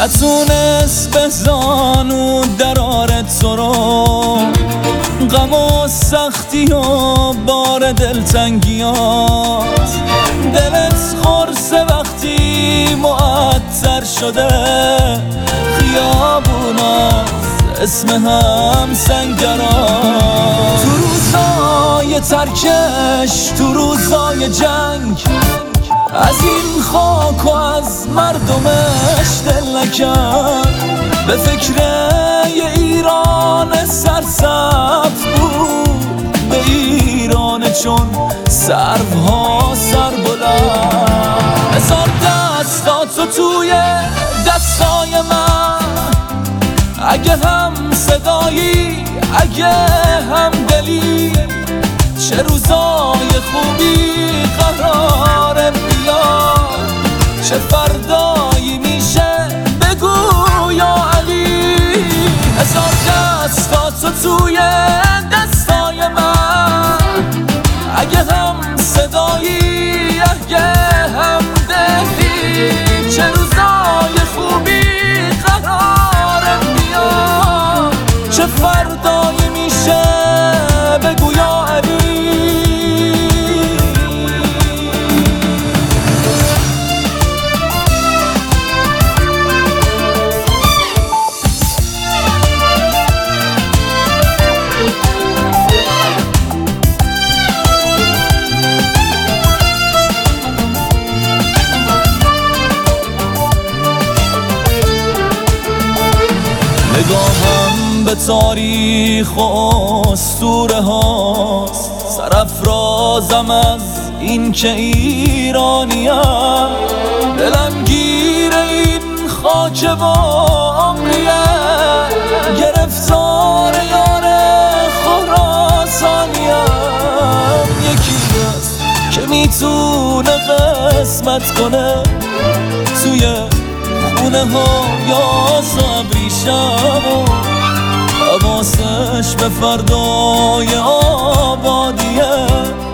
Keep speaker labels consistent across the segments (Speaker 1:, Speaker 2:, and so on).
Speaker 1: نتونست به زانو درارت تو رو، غم و سختی و بار دلتنگیات. دلت خورسه وقتی معطر شده، خیابونات اسم هم سنگرات. تو روزای ترکش، تو روزای جنگ، از این خاک و از مردمش دل نکرد. به فکر یه ایران سرسبز بود، به ایران چون سروها سر بلند. بذار دستاتو توی دستای من، اگه هم صدایی اگه هم دلی. چه روزای خوبی قراره بیاد، چه فردایی میشه بگو یا علی. هزار دستاتو توی دستای من، اگه هم صدایی اگه هم دلی. چه روزای خوبی قراره بیاد، چه فردایی میشه بگو یا علی. نگاهم به تاریخ و اسطوره هاست، سرافرازم از این که ایرانیم. دلم گیر این خاک و عمریه، گرفتار یار خراسانیم. یکی هست که میتونه قسمت کنه توی خونه ها یا ابریشم، و حواسش به فردای آبادیه.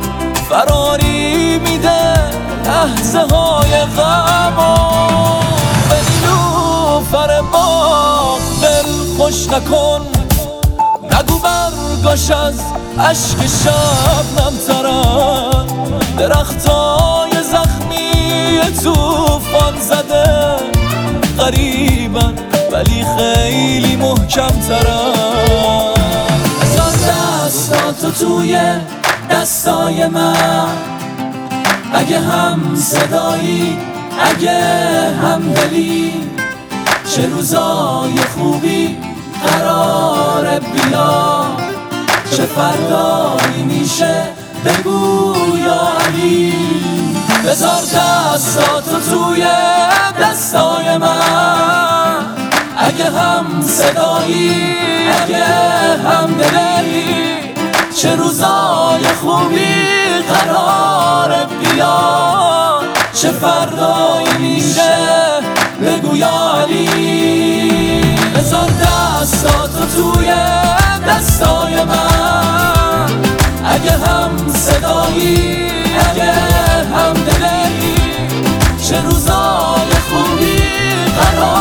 Speaker 1: فراری میده لحظه های غم، و به نیلوفر باغ دل خوش نکن. نگو برگاش از عشق شبنم ترن، درختای زخمی توفان زده. غریبن ولی خیلی محکم ترن. بذار دستاتو توی دستای من، اگه هم صدایی اگه هم دلی. چه روزای خوبی قراره بیاد، چه فردایی میشه بگو یا علی. بذار دستاتو توی دستای من، اگه هم صدایی اگه هم دلی. چه روزای خوبی قراره بیاد، چه فردایی میشه بگو یا علی. بذار دستاتو توی دستای من، اگه هم صدایی اگه هم دلی. چه روزای خوبی قراره